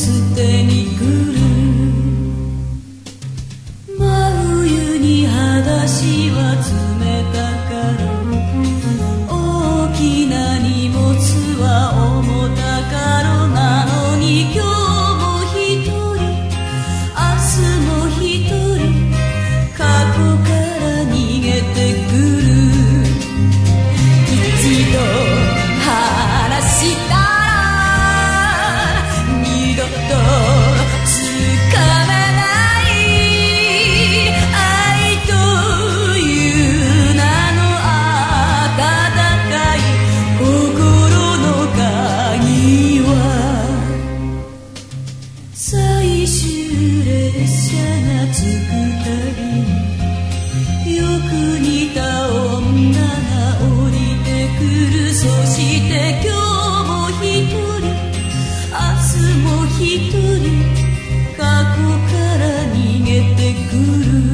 捨てに来る。真冬に裸足は冷たかろう。大きな荷物は重たかろう。なのに今日も一人、明日も一人、過去から逃げてくる。一度話したら二度とつかめない愛という名の温かい心の鍵は、最終列車が着くたびによく似た女が降りてくる。そして今日も一人、明日も一人、過去から逃げてくる。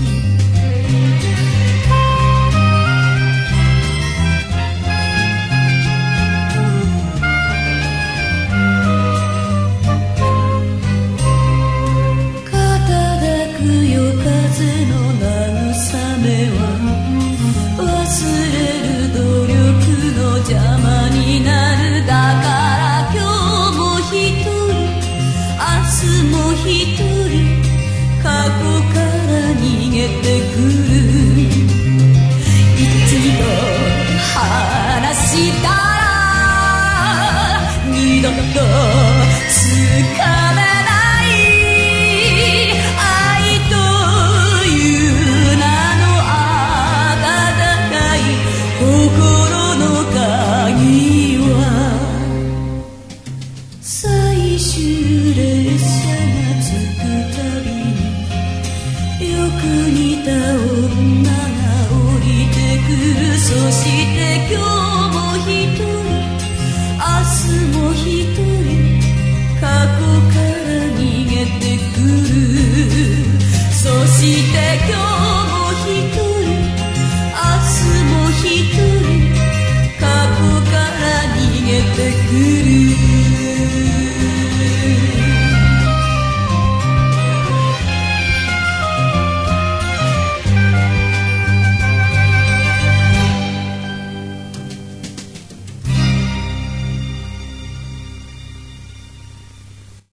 風の慰めは忘れる努力の邪魔になる。だから今日も一人、明日も一人、過去から逃げてくる。一度話したら二度とつかめ心の鍵は、最終列車が着くたびによく似た女が降りてくる。そして